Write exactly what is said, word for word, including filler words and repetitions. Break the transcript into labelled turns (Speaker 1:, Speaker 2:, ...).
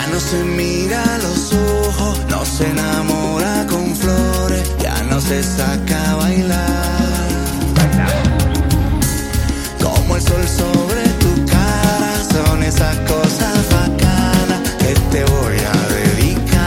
Speaker 1: no se mira a los ojos, no se enamora con flores, ya no se saca a bailar.